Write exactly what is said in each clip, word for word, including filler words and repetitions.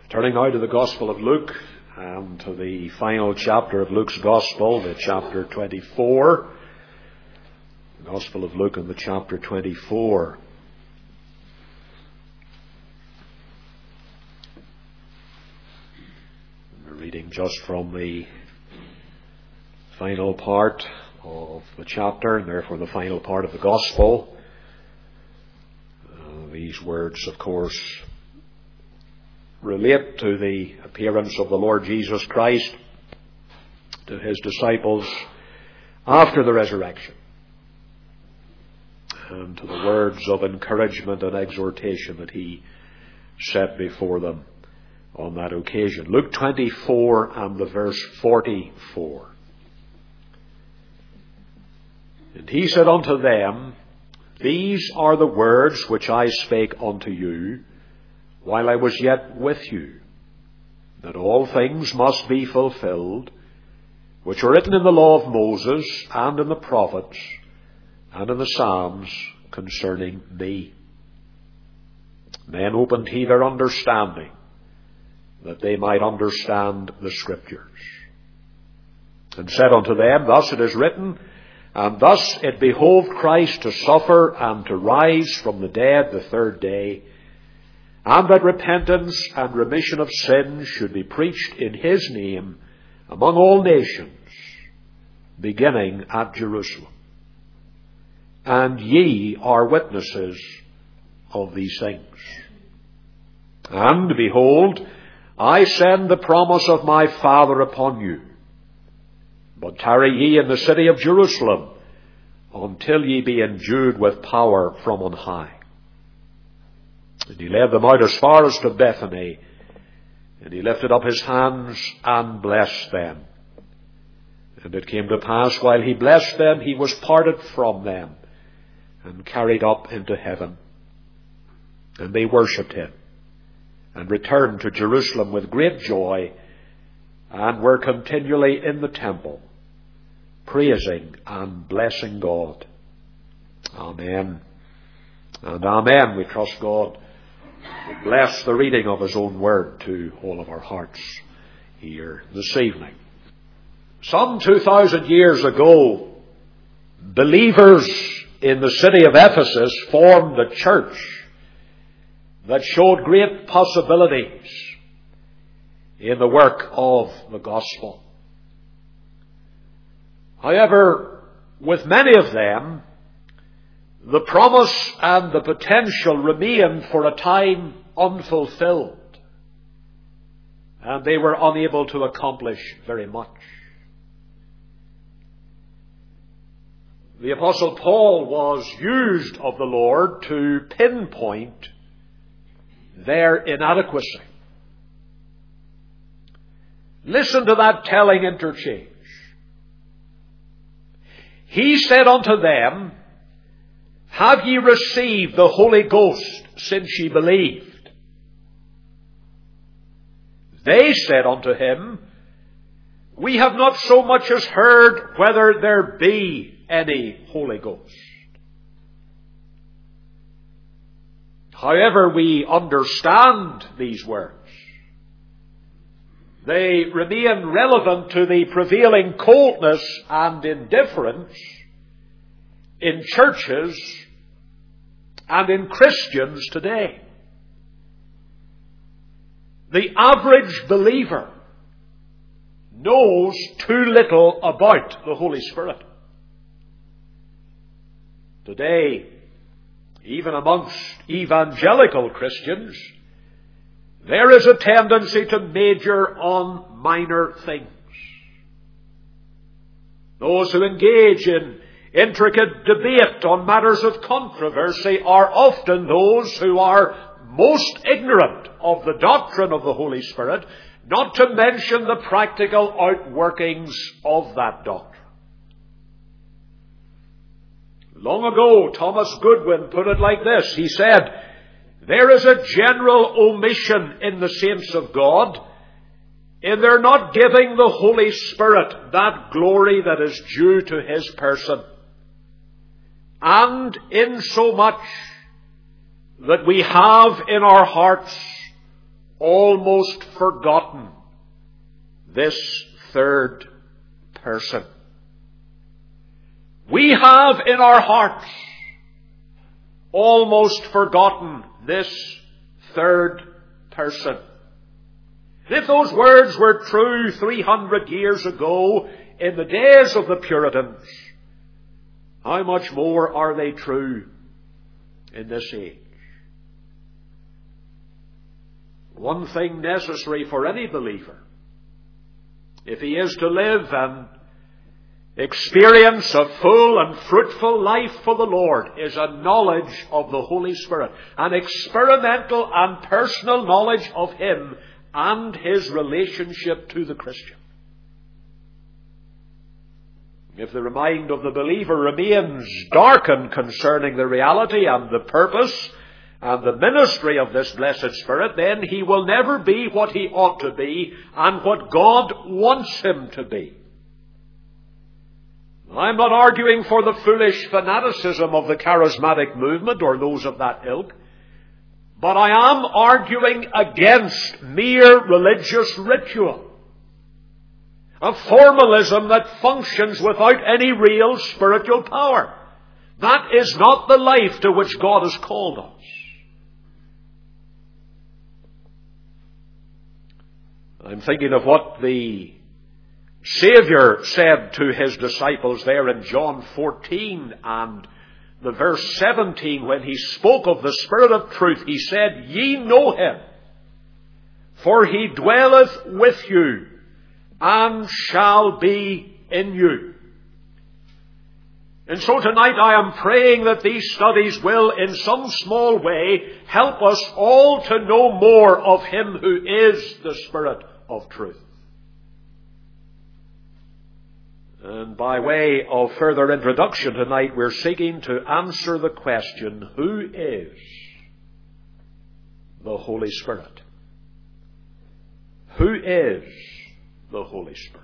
Turning now to the Gospel of Luke and to the final chapter of Luke's Gospel, the chapter twenty-four. The Gospel of Luke and the chapter twenty-four. We're reading just from the final part of the chapter, and therefore the final part of the Gospel. Uh, these words, of course, relate to the appearance of the Lord Jesus Christ to his disciples after the resurrection, and to the words of encouragement and exhortation that he set before them on that occasion. Luke twenty-four and the verse forty-four. And he said unto them, These are the words which I spake unto you while I was yet with you, that all things must be fulfilled, which are written in the law of Moses, and in the prophets, and in the Psalms concerning me. Then opened he their understanding, that they might understand the Scriptures. And said unto them, Thus it is written, and thus it behoved Christ to suffer and to rise from the dead the third day, and that repentance and remission of sins should be preached in his name among all nations, beginning at Jerusalem. And ye are witnesses of these things. And behold, I send the promise of my Father upon you. But tarry ye in the city of Jerusalem until ye be endued with power from on high. And he led them out as far as to Bethany, and he lifted up his hands and blessed them. And it came to pass, while he blessed them, he was parted from them, and carried up into heaven. And they worshipped him, and returned to Jerusalem with great joy, and were continually in the temple, praising and blessing God. Amen. And amen. We trust God will bless the reading of his own word to all of our hearts here this evening. Some two thousand years ago, believers in the city of Ephesus formed a church that showed great possibilities in the work of the gospel. However, with many of them, the promise and the potential remained for a time unfulfilled, and they were unable to accomplish very much. The Apostle Paul was used of the Lord to pinpoint their inadequacy. Listen to that telling interchange. He said unto them, Have ye received the Holy Ghost since ye believed? They said unto him, We have not so much as heard whether there be any Holy Ghost. However, we understand these words. They remain relevant to the prevailing coldness and indifference in churches and in Christians today. The average believer knows too little about the Holy Spirit. Today, even amongst evangelical Christians, there is a tendency to major on minor things. Those who engage in intricate debate on matters of controversy are often those who are most ignorant of the doctrine of the Holy Spirit, not to mention the practical outworkings of that doctrine. Long ago, Thomas Goodwin put it like this. He said, There is a general omission in the saints of God in their not giving the Holy Spirit that glory that is due to his person. And in so much that we have in our hearts almost forgotten this third person. We have in our hearts almost forgotten this third person. If those words were true three hundred years ago in the days of the Puritans, how much more are they true in this age? One thing necessary for any believer, if he is to live and experience a full and fruitful life for the Lord, is a knowledge of the Holy Spirit, an experimental and personal knowledge of Him and His relationship to the Christian. If the mind of the believer remains darkened concerning the reality and the purpose and the ministry of this blessed Spirit, then he will never be what he ought to be and what God wants him to be. I'm not arguing for the foolish fanaticism of the charismatic movement or those of that ilk, but I am arguing against mere religious ritual, a formalism that functions without any real spiritual power. That is not the life to which God has called us. I'm thinking of what the Savior said to His disciples there in John fourteen and the verse seventeen, when He spoke of the Spirit of truth. He said, "Ye know Him, for He dwelleth with you, and shall be in you." And so tonight I am praying that these studies will in some small way help us all to know more of Him who is the Spirit of truth. And by way of further introduction tonight, we're seeking to answer the question, who is the Holy Spirit? Who is the Holy Spirit?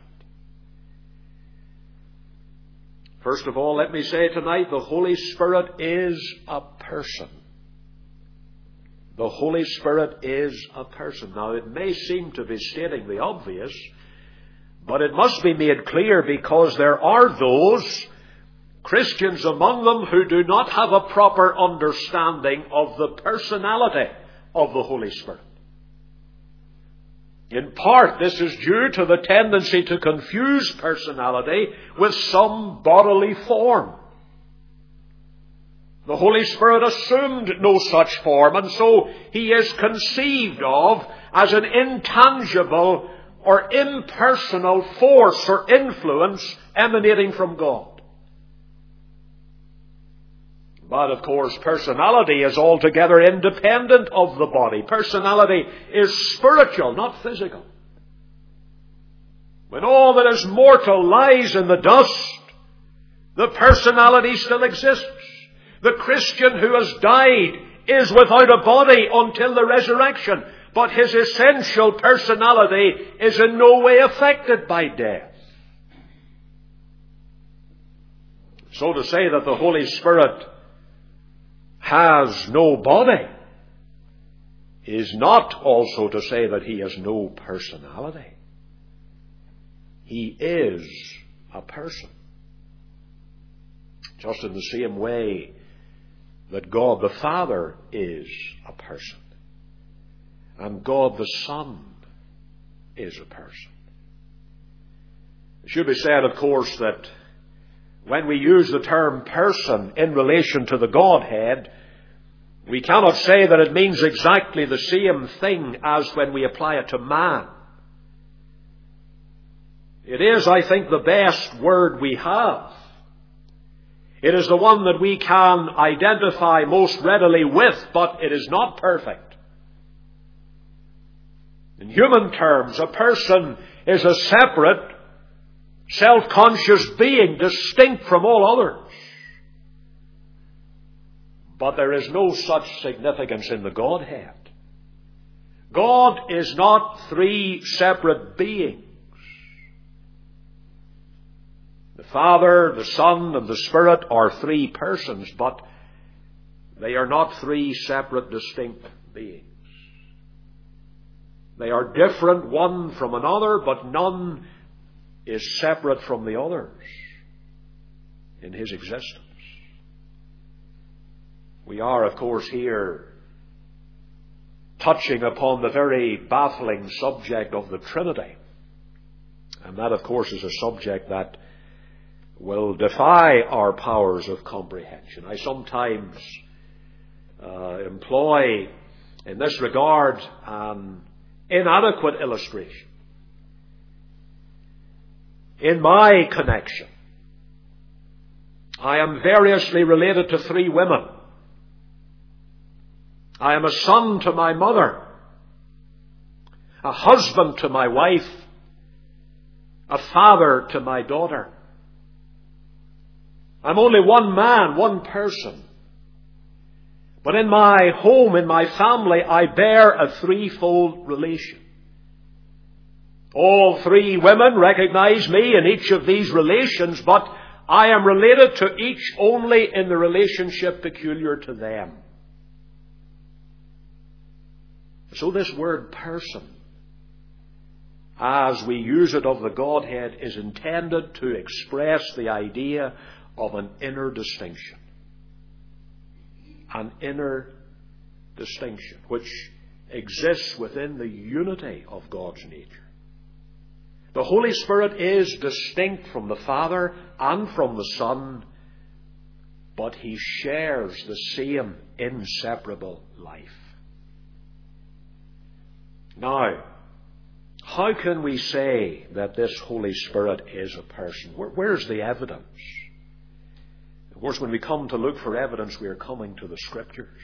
First of all, let me say tonight, the Holy Spirit is a person. The Holy Spirit is a person. Now, it may seem to be stating the obvious, but it must be made clear because there are those Christians among them who do not have a proper understanding of the personality of the Holy Spirit. In part, this is due to the tendency to confuse personality with some bodily form. The Holy Spirit assumed no such form, and so He is conceived of as an intangible or impersonal force or influence emanating from God. But of course, personality is altogether independent of the body. Personality is spiritual, not physical. When all that is mortal lies in the dust, the personality still exists. The Christian who has died is without a body until the resurrection, but his essential personality is in no way affected by death. So to say that the Holy Spirit has no body is not also to say that He has no personality. He is a person. Just in the same way that God the Father is a person, and God the Son is a person. It should be said, of course, that when we use the term person in relation to the Godhead, we cannot say that it means exactly the same thing as when we apply it to man. It is, I think, the best word we have. It is the one that we can identify most readily with, but it is not perfect. In human terms, a person is a separate, self-conscious being, distinct from all others. But there is no such significance in the Godhead. God is not three separate beings. The Father, the Son, and the Spirit are three persons, but they are not three separate, distinct beings. They are different one from another, but none is separate from the others in his existence. We are, of course, here touching upon the very baffling subject of the Trinity. And that, of course, is a subject that will defy our powers of comprehension. I sometimes uh, employ, in this regard, an inadequate illustration. In my connection, I am variously related to three women. I am a son to my mother, a husband to my wife, a father to my daughter. I'm only one man, one person. But in my home, in my family, I bear a threefold relation. All three women recognize me in each of these relations, but I am related to each only in the relationship peculiar to them. So this word person, as we use it of the Godhead, is intended to express the idea of an inner distinction. An inner distinction which exists within the unity of God's nature. The Holy Spirit is distinct from the Father and from the Son, but he shares the same inseparable life. Now, how can we say that this Holy Spirit is a person? Where, where's the evidence? Of course, when we come to look for evidence, we are coming to the Scriptures.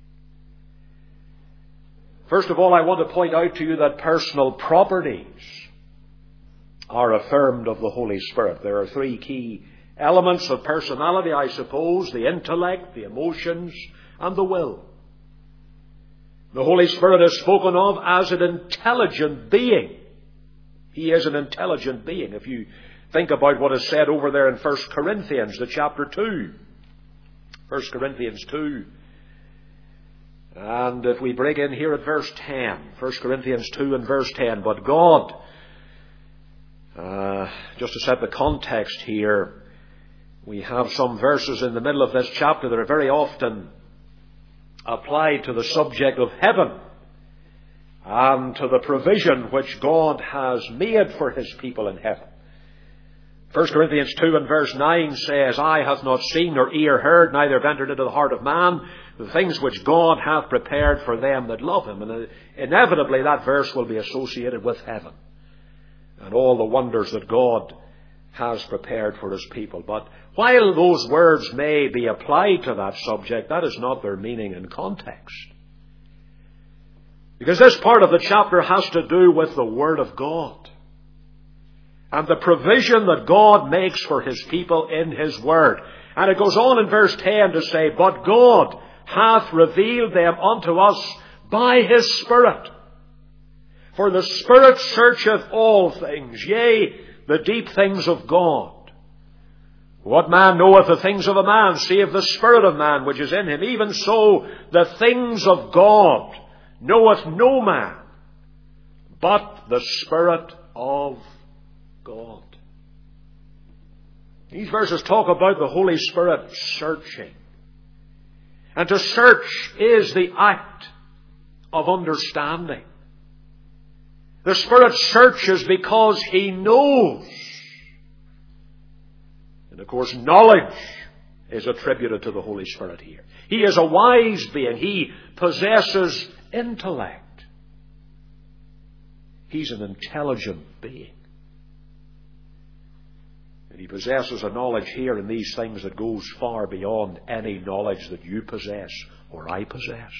First of all, I want to point out to you that personal properties are affirmed of the Holy Spirit. There are three key elements of personality, I suppose: the intellect, the emotions, and the will. The Holy Spirit is spoken of as an intelligent being. He is an intelligent being. If you think about what is said over there in First Corinthians, the chapter two. First Corinthians two. And if we break in here at verse ten, First Corinthians two and verse ten, but God, uh, just to set the context here, we have some verses in the middle of this chapter that are very often applied to the subject of heaven and to the provision which God has made for his people in heaven. First Corinthians two and verse nine says, Eye hath not seen nor ear heard, neither have entered into the heart of man the things which God hath prepared for them that love him. And inevitably that verse will be associated with heaven and all the wonders that God has prepared for his people. But while those words may be applied to that subject, that is not their meaning in context. Because this part of the chapter has to do with the Word of God and the provision that God makes for his people in his Word. And it goes on in verse ten to say, But God hath revealed them unto us by his Spirit. For the Spirit searcheth all things, yea, the deep things of God. What man knoweth the things of a man, save the Spirit of man which is in him? Even so, the things of God knoweth no man, but the Spirit of God. These verses talk about the Holy Spirit searching. And to search is the act of understanding. The Spirit searches because he knows. And of course, knowledge is attributed to the Holy Spirit here. He is a wise being. He possesses intellect. He's an intelligent being. And he possesses a knowledge here in these things that goes far beyond any knowledge that you possess or I possess.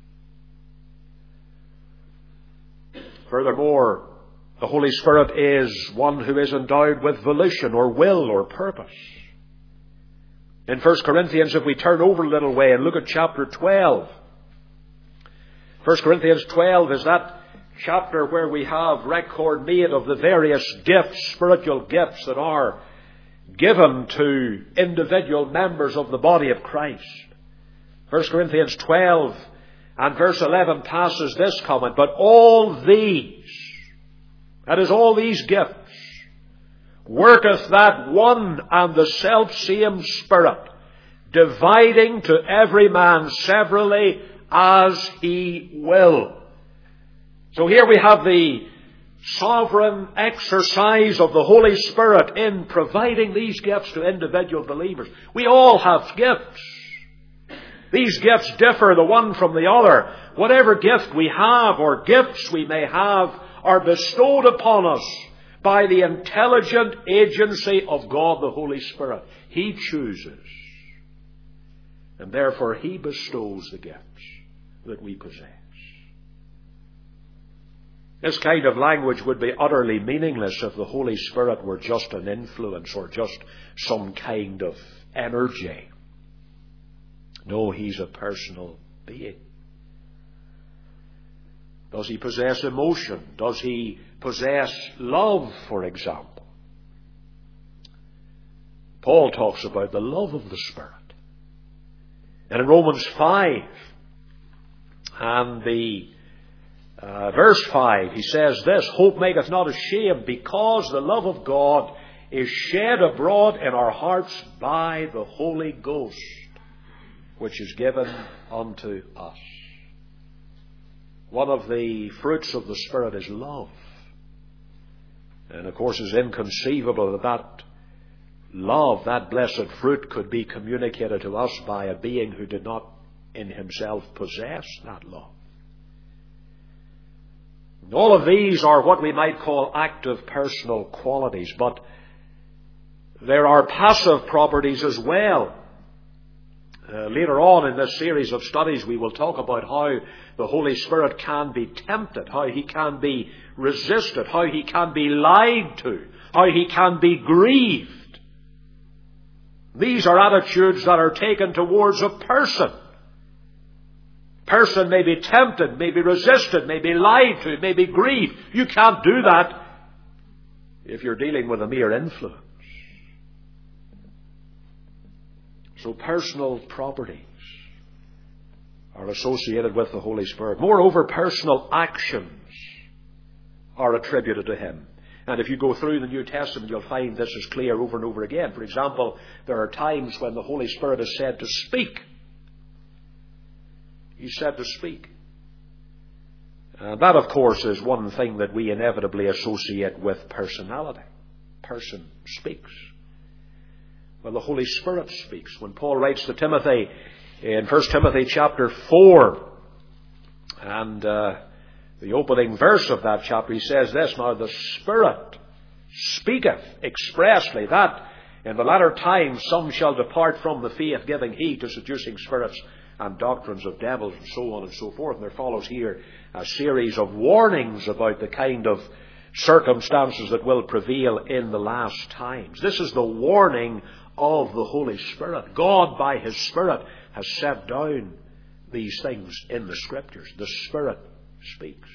Furthermore, the Holy Spirit is one who is endowed with volition or will or purpose. In First Corinthians, if we turn over a little way and look at chapter twelve, First Corinthians twelve is that chapter where we have record made of the various gifts, spiritual gifts that are given to individual members of the body of Christ. First Corinthians twelve And verse eleven passes this comment, but all these, that is, all these gifts, worketh that one and the selfsame Spirit, dividing to every man severally as he will. So here we have the sovereign exercise of the Holy Spirit in providing these gifts to individual believers. We all have gifts. These gifts differ the one from the other. Whatever gift we have or gifts we may have are bestowed upon us by the intelligent agency of God the Holy Spirit. He chooses. And therefore He bestows the gifts that we possess. This kind of language would be utterly meaningless if the Holy Spirit were just an influence or just some kind of energy. No, He's a personal being. Does He possess emotion? Does He possess love, for example? Paul talks about the love of the Spirit. And in Romans five and the uh, verse five, he says this, hope maketh not ashamed, because the love of God is shed abroad in our hearts by the Holy Ghost, which is given unto us. One of the fruits of the Spirit is love. And of course it's inconceivable that that love, that blessed fruit, could be communicated to us by a being who did not in himself possess that love. All of these are what we might call active personal qualities, but there are passive properties as well. Uh, later on in this series of studies we will talk about how the Holy Spirit can be tempted, how He can be resisted, how He can be lied to, how He can be grieved. These are attitudes that are taken towards a person. Person may be tempted, may be resisted, may be lied to, may be grieved. You can't do that if you're dealing with a mere influence. So personal properties are associated with the Holy Spirit. Moreover, personal actions are attributed to Him. And if you go through the New Testament, you'll find this is clear over and over again. For example, there are times when the Holy Spirit is said to speak. He's said to speak. And that, of course, is one thing that we inevitably associate with personality. Person speaks. Well, the Holy Spirit speaks. When Paul writes to Timothy in First Timothy chapter four, and uh, the opening verse of that chapter, he says this, now the Spirit speaketh expressly that in the latter times some shall depart from the faith, giving heed to seducing spirits and doctrines of devils, and so on and so forth. And there follows here a series of warnings about the kind of circumstances that will prevail in the last times. This is the warning of the Holy Spirit. God, by His Spirit, has set down these things in the Scriptures. The Spirit speaks.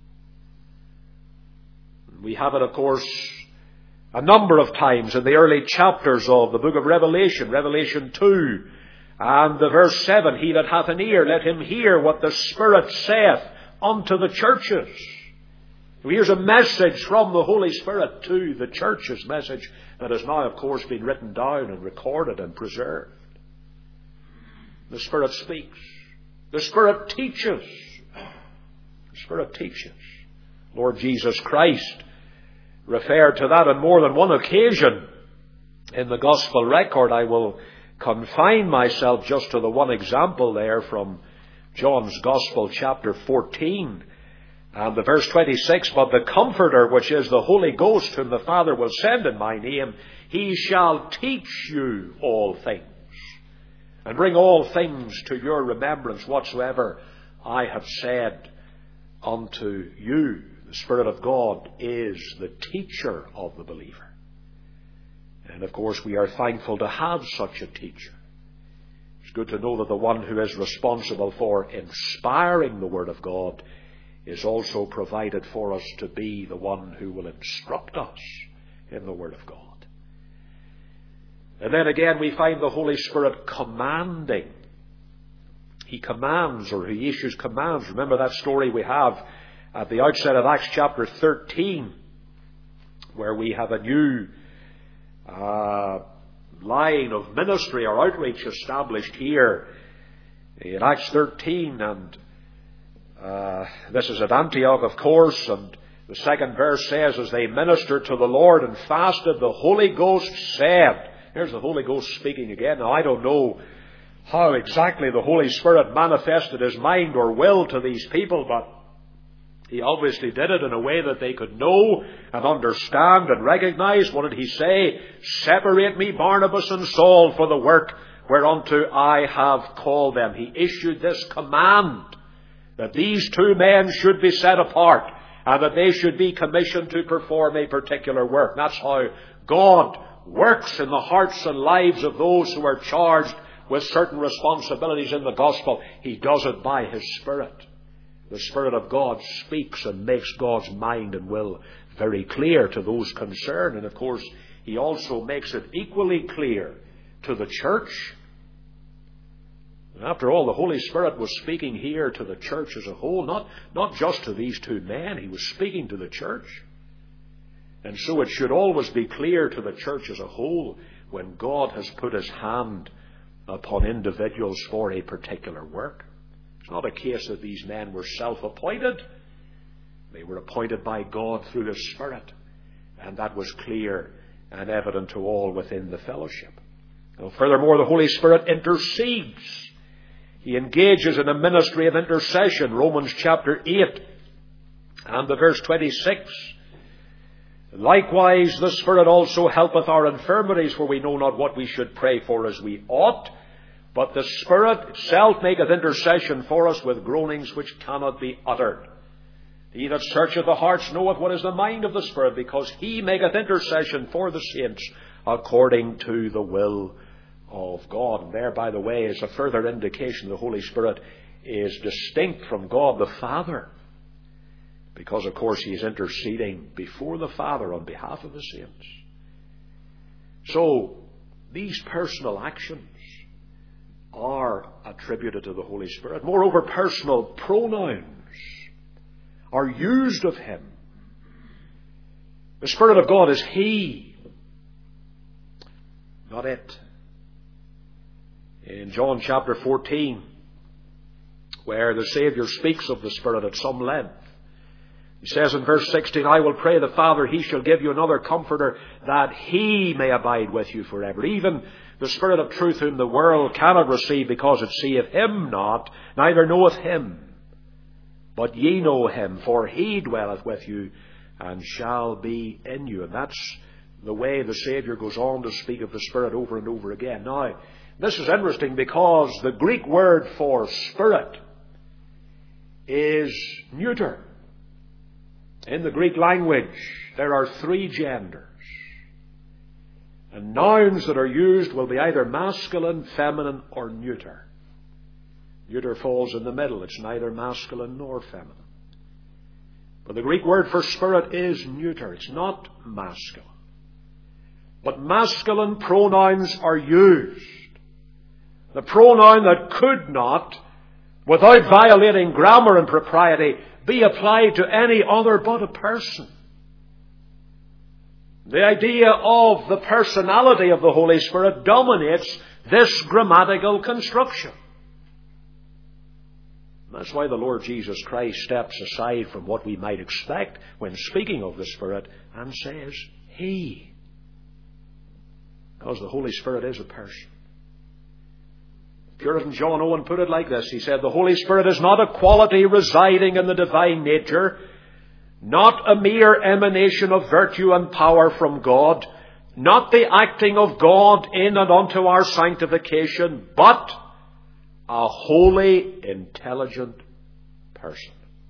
We have it, of course, a number of times in the early chapters of the book of Revelation, Revelation two, and the verse seven, he that hath an ear, let him hear what the Spirit saith unto the churches. So here's a message from the Holy Spirit to the churches, message that has now, of course, been written down and recorded and preserved. The Spirit speaks. The Spirit teaches. The Spirit teaches. Lord Jesus Christ referred to that on more than one occasion in the Gospel record. I will confine myself just to the one example there from John's Gospel, chapter fourteen, and the verse twenty-six, but the Comforter, which is the Holy Ghost, whom the Father will send in my name, He shall teach you all things, and bring all things to your remembrance whatsoever I have said unto you. The Spirit of God is the teacher of the believer. And of course we are thankful to have such a teacher. It's good to know that the one who is responsible for inspiring the Word of God is also provided for us to be the one who will instruct us in the Word of God. And then again we find the Holy Spirit commanding. He commands, or He issues commands. Remember that story we have at the outset of Acts chapter thirteen, where we have a new uh, line of ministry or outreach established here in Acts thirteen, and uh, this is at Antioch, of course, and the second verse says, as they ministered to the Lord and fasted, the Holy Ghost said, here's the Holy Ghost speaking again. Now, I don't know how exactly the Holy Spirit manifested His mind or will to these people, but He obviously did it in a way that they could know and understand and recognize. What did He say? Separate me, Barnabas and Saul, for the work whereunto I have called them. He issued this command that these two men should be set apart and that they should be commissioned to perform a particular work. That's how God works in the hearts and lives of those who are charged with certain responsibilities in the gospel. He does it by His Spirit. The Spirit of God speaks and makes God's mind and will very clear to those concerned. And of course, He also makes it equally clear to the church. And after all, the Holy Spirit was speaking here to the church as a whole, not, not just to these two men. He was speaking to the church. And so it should always be clear to the church as a whole when God has put His hand upon individuals for a particular work. It's not a case that these men were self-appointed. They were appointed by God through His Spirit. And that was clear and evident to all within the fellowship. Now, furthermore, the Holy Spirit intercedes. He engages in a ministry of intercession. Romans chapter eight and the verse twenty-six. Likewise, the Spirit also helpeth our infirmities, for we know not what we should pray for as we ought. But the Spirit itself maketh intercession for us with groanings which cannot be uttered. He that searcheth the hearts knoweth what is the mind of the Spirit, because He maketh intercession for the saints according to the will of God. And there, by the way, is a further indication the Holy Spirit is distinct from God the Father. Because, of course, He is interceding before the Father on behalf of the saints. So, these personal actions are attributed to the Holy Spirit. Moreover, personal pronouns are used of Him. The Spirit of God is He, not it. In John chapter fourteen, where the Saviour speaks of the Spirit at some length, He says in verse sixteen, I will pray the Father, He shall give you another Comforter, that He may abide with you forever. Even the Spirit of truth, whom the world cannot receive, because it seeth Him not, neither knoweth Him. But ye know Him, for He dwelleth with you, and shall be in you. And that's the way the Saviour goes on to speak of the Spirit over and over again. Now, this is interesting because the Greek word for Spirit is neuter. In the Greek language, there are three genders. And nouns that are used will be either masculine, feminine, or neuter. Neuter falls in the middle. It's neither masculine nor feminine. But the Greek word for Spirit is neuter. It's not masculine. But masculine pronouns are used. The pronoun that could not, without violating grammar and propriety, be applied to any other but a person. The idea of the personality of the Holy Spirit dominates this grammatical construction. That's why the Lord Jesus Christ steps aside from what we might expect when speaking of the Spirit and says, He. Because the Holy Spirit is a person. Puritan John Owen put it like this. He said, the Holy Spirit is not a quality residing in the divine nature, not a mere emanation of virtue and power from God, not the acting of God in and unto our sanctification, but a holy, intelligent person.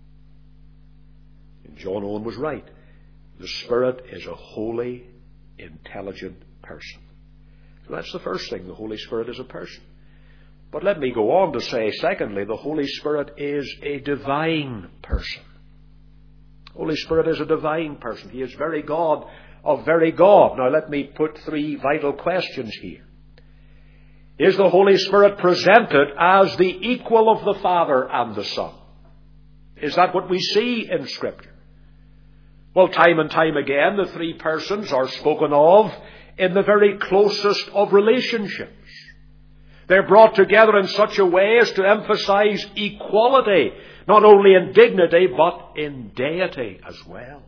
And John Owen was right. The Spirit is a holy, intelligent person. So that's the first thing. The Holy Spirit is a person. But let me go on to say, secondly, the Holy Spirit is a divine person. Holy Spirit is a divine person. He is very God of very God. Now let me put three vital questions here. Is the Holy Spirit presented as the equal of the Father and the Son? Is that what we see in Scripture? Well, time and time again, the three persons are spoken of in the very closest of relationships. They're brought together in such a way as to emphasize equality, not only in dignity, but in deity as well.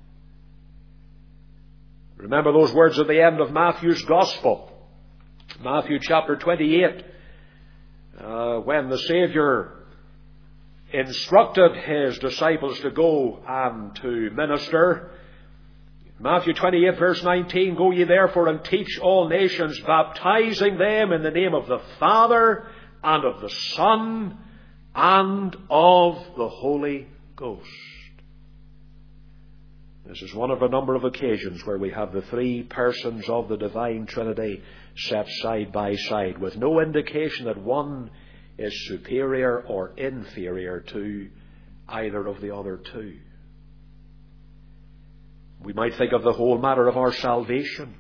Remember those words at the end of Matthew's Gospel, Matthew chapter twenty-eight, uh, when the Saviour instructed His disciples to go and to minister. Matthew twenty-eight verse nineteen, Go ye therefore and teach all nations, baptizing them in the name of the Father and of the Son and of the Holy Ghost. This is one of a number of occasions where we have the three persons of the divine Trinity set side by side, with no indication that one is superior or inferior to either of the other two. We might think of the whole matter of our salvation.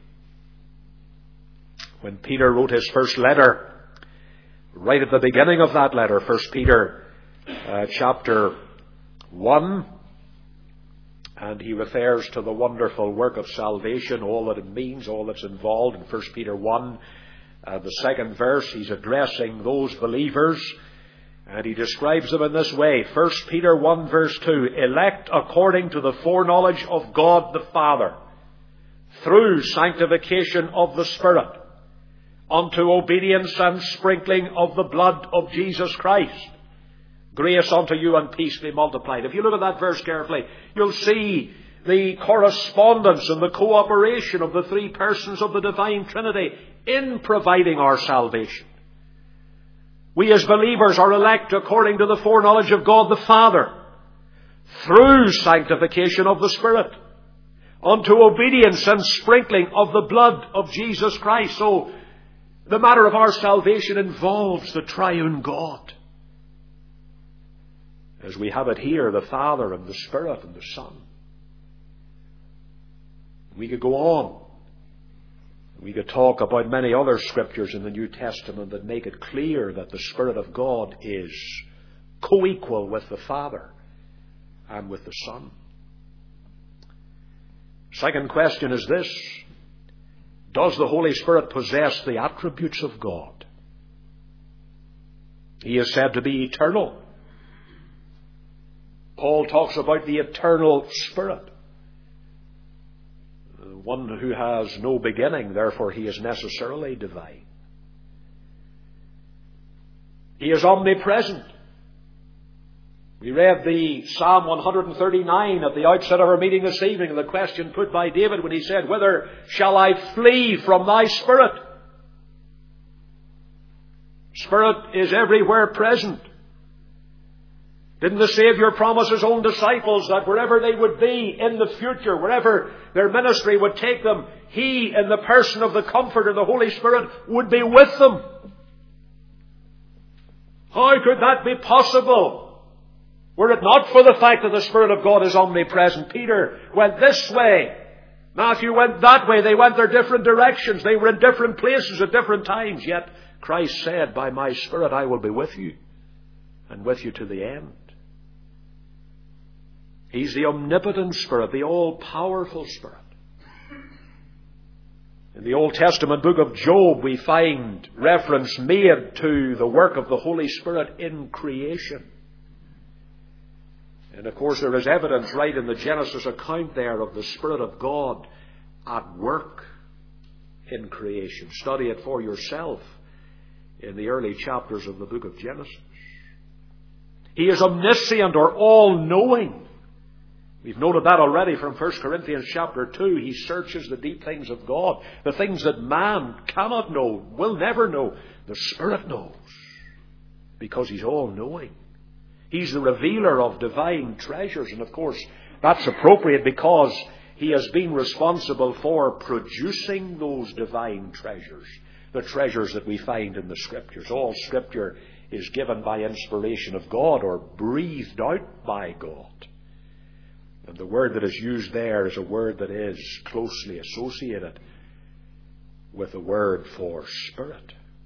When Peter wrote his first letter, right at the beginning of that letter, First Peter uh, chapter one, and he refers to the wonderful work of salvation, all that it means, all that's involved in First Peter one. Uh, the second verse, he's addressing those believers, and he describes them in this way. First Peter one verse two, elect according to the foreknowledge of God the Father, through sanctification of the Spirit, unto obedience and sprinkling of the blood of Jesus Christ. Grace unto you and peace be multiplied. If you look at that verse carefully, you'll see the correspondence and the cooperation of the three persons of the divine Trinity in providing our salvation. We as believers are elect according to the foreknowledge of God the Father, through sanctification of the Spirit, unto obedience and sprinkling of the blood of Jesus Christ. So, the matter of our salvation involves the triune God. As we have it here, the Father and the Spirit and the Son. We could go on. We could talk about many other scriptures in the New Testament that make it clear that the Spirit of God is co-equal with the Father and with the Son. Second question is this: does the Holy Spirit possess the attributes of God? He is said to be eternal. Paul talks about the eternal Spirit, one who has no beginning, therefore he is necessarily divine. He is omnipresent. We read the Psalm one thirty-nine at the outset of our meeting this evening, and the question put by David when he said, "Whither shall I flee from thy Spirit?" Spirit is everywhere present. Didn't the Savior promise His own disciples that wherever they would be in the future, wherever their ministry would take them, He, in the person of the Comforter, the Holy Spirit, would be with them? How could that be possible, were it not for the fact that the Spirit of God is omnipresent? Peter went this way. Matthew went that way. They went their different directions. They were in different places at different times. Yet Christ said, "By my Spirit I will be with you, and with you to the end." He's the omnipotent Spirit, the all-powerful Spirit. In the Old Testament book of Job, we find reference made to the work of the Holy Spirit in creation. And of course there is evidence right in the Genesis account there of the Spirit of God at work in creation. Study it for yourself in the early chapters of the book of Genesis. He is omniscient, or all-knowing. We've noted that already from First Corinthians chapter two. He searches the deep things of God. The things that man cannot know, will never know, the Spirit knows. Because He's all-knowing. He's the revealer of divine treasures. And of course, that's appropriate because He has been responsible for producing those divine treasures. The treasures that we find in the Scriptures. All Scripture is given by inspiration of God, or breathed out by God. And the word that is used there is a word that is closely associated with the word for Spirit.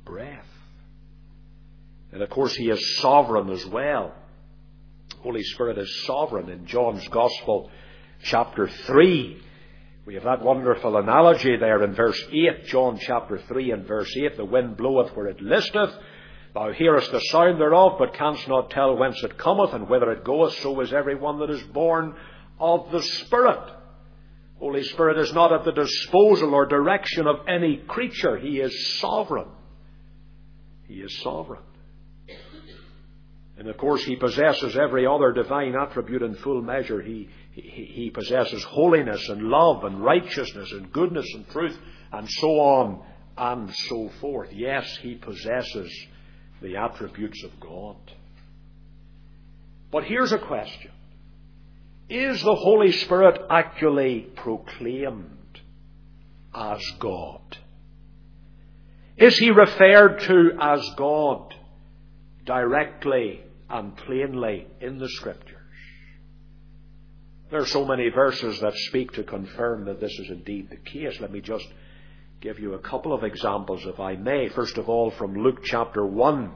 breath. And of course He is sovereign as well. Holy Spirit is sovereign. In John's Gospel, chapter three, we have that wonderful analogy there in verse eight. John chapter three and verse eight. The wind bloweth where it listeth. Thou hearest the sound thereof, but canst not tell whence it cometh and whither it goeth. So is every one that is born of the Spirit. Holy Spirit is not at the disposal or direction of any creature. He is sovereign. He is sovereign. And of course He possesses every other divine attribute in full measure. He, he, he possesses holiness and love and righteousness and goodness and truth and so on and so forth. Yes, He possesses the attributes of God. But here's a question. Is the Holy Spirit actually proclaimed as God? Is He referred to as God directly and plainly in the Scriptures? There are so many verses that speak to confirm that this is indeed the case. Let me just give you a couple of examples, if I may. First of all, from Luke chapter one,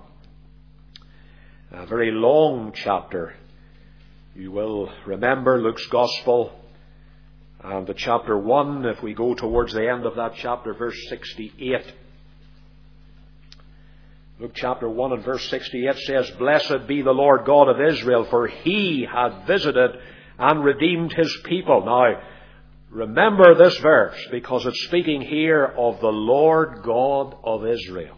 a very long chapter. You will remember Luke's Gospel and the chapter one, if we go towards the end of that chapter, verse sixty-eight. Luke chapter one and verse sixty-eight says, Blessed be the Lord God of Israel, for He hath visited and redeemed His people. Now, remember this verse, because it's speaking here of the Lord God of Israel.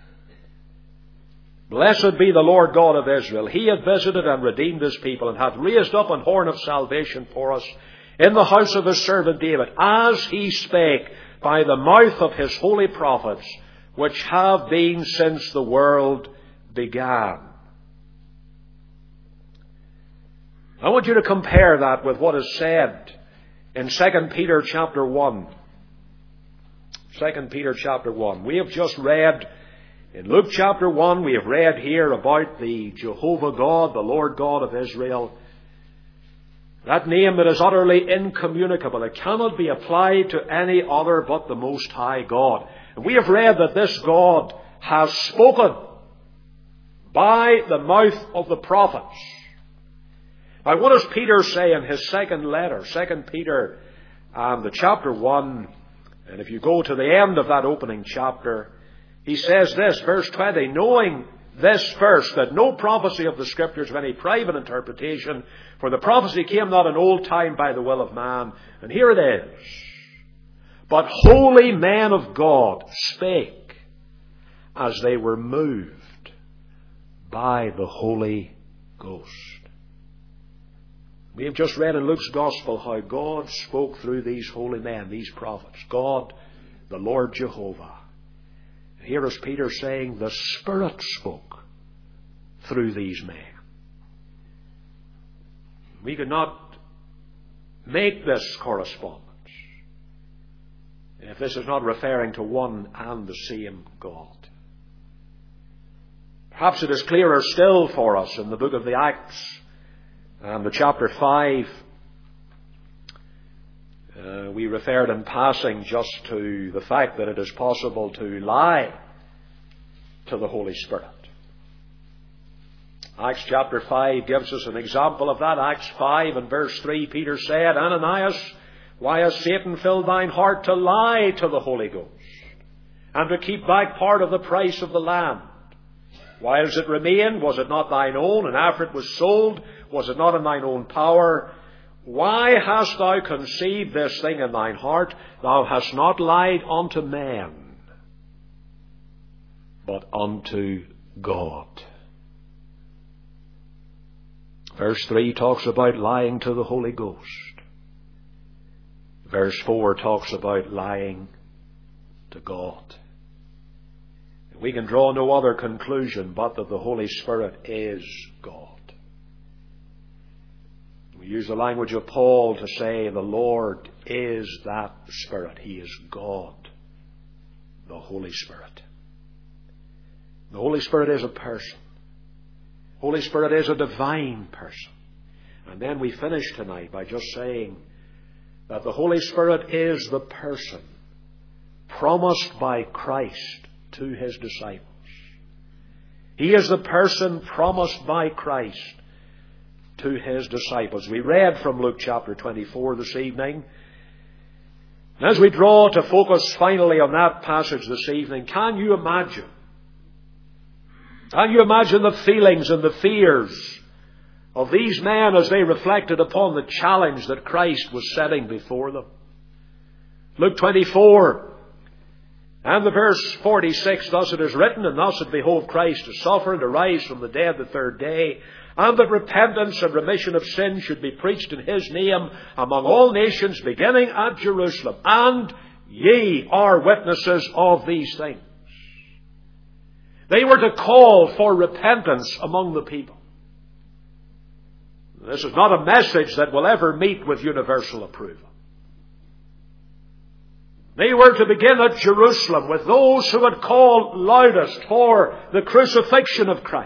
Blessed be the Lord God of Israel. He hath visited and redeemed His people, and hath raised up an horn of salvation for us in the house of His servant David, as He spake by the mouth of His holy prophets, which have been since the world began. I want you to compare that with what is said in Second Peter chapter one. Second Peter chapter one. We have just read in Luke chapter one, we have read here about the Jehovah God, the Lord God of Israel. That name that is utterly incommunicable. It cannot be applied to any other but the Most High God. And we have read that this God has spoken by the mouth of the prophets. Now, what does Peter say in his second letter, Second Peter, um, the chapter one, and if you go to the end of that opening chapter, he says this, verse twenty, knowing this first, that no prophecy of the Scriptures of any private interpretation, for the prophecy came not in old time by the will of man. And here it is. But holy men of God spake as they were moved by the Holy Ghost. We have just read in Luke's Gospel how God spoke through these holy men, these prophets. God, the Lord Jehovah. Here is Peter saying the Spirit spoke through these men. We could not make this correspondence if this is not referring to one and the same God. Perhaps it is clearer still for us in the book of the Acts and the chapter five. Uh, we referred in passing just to the fact that it is possible to lie to the Holy Spirit. Acts chapter five gives us an example of that. Acts five and verse three, Peter said, Ananias, why has Satan filled thine heart to lie to the Holy Ghost, and to keep back part of the price of the land? Whiles it remained, was it not thine own? And after it was sold, was it not in thine own power? Why hast thou conceived this thing in thine heart? Thou hast not lied unto men, but unto God. Verse three talks about lying to the Holy Ghost. Verse four talks about lying to God. We can draw no other conclusion but that the Holy Spirit is God. We use the language of Paul to say the Lord is that Spirit. He is God, the Holy Spirit. The Holy Spirit is a person. Holy Spirit is a divine person. And then we finish tonight by just saying that the Holy Spirit is the person promised by Christ to His disciples. He is the person promised by Christ to His disciples. We read from Luke chapter twenty-four this evening. And as we draw to focus finally on that passage this evening, can you imagine? Can you imagine the feelings and the fears of these men as they reflected upon the challenge that Christ was setting before them? Luke twenty-four and the verse forty-six, thus it is written, and thus it behoved Christ to suffer and to rise from the dead the third day, and that repentance and remission of sin should be preached in His name among all nations, beginning at Jerusalem. And ye are witnesses of these things. They were to call for repentance among the people. This is not a message that will ever meet with universal approval. They were to begin at Jerusalem with those who had called loudest for the crucifixion of Christ.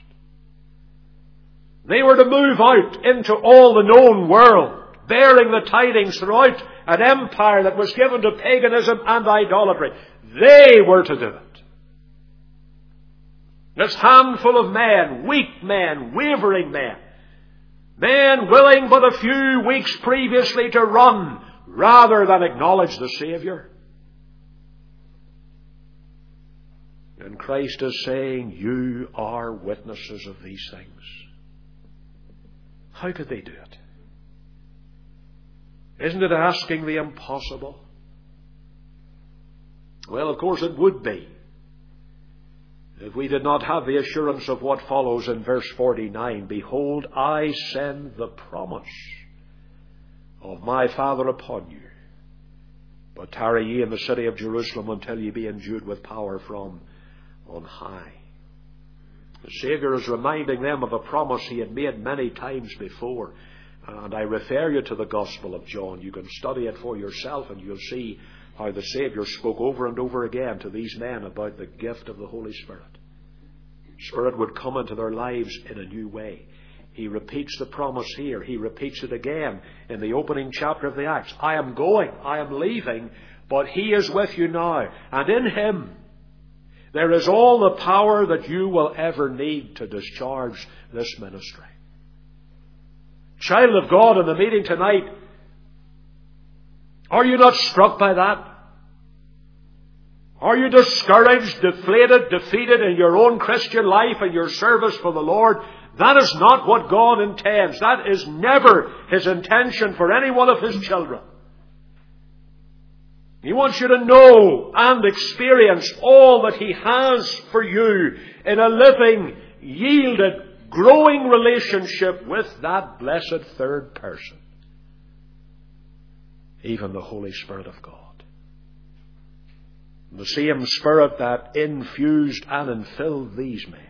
They were to move out into all the known world, bearing the tidings throughout an empire that was given to paganism and idolatry. They were to do it. This handful of men, weak men, wavering men, men willing but a few weeks previously to run rather than acknowledge the Saviour. And Christ is saying, you are witnesses of these things. How could they do it? Isn't it asking the impossible? Well, of course it would be, if we did not have the assurance of what follows in verse forty-nine. Behold, I send the promise of my Father upon you. But tarry ye in the city of Jerusalem until ye be endued with power from on high. The Saviour is reminding them of a promise He had made many times before. And I refer you to the Gospel of John. You can study it for yourself and you'll see how the Saviour spoke over and over again to these men about the gift of the Holy Spirit. Spirit would come into their lives in a new way. He repeats the promise here. He repeats it again in the opening chapter of the Acts. I am going, I am leaving, but He is with you now. And in Him there is all the power that you will ever need to discharge this ministry. Child of God, in the meeting tonight, are you not struck by that? Are you discouraged, deflated, defeated in your own Christian life and your service for the Lord? That is not what God intends. That is never His intention for any one of His children. He wants you to know and experience all that He has for you in a living, yielded, growing relationship with that blessed third person, even the Holy Spirit of God. The same Spirit that infused and infilled these men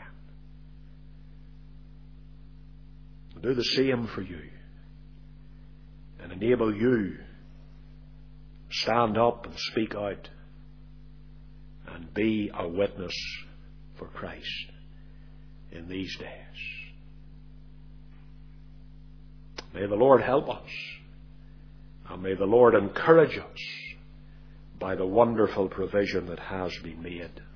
will do the same for you and enable you to stand up and speak out and be a witness for Christ in these days. May the Lord help us, and may the Lord encourage us by the wonderful provision that has been made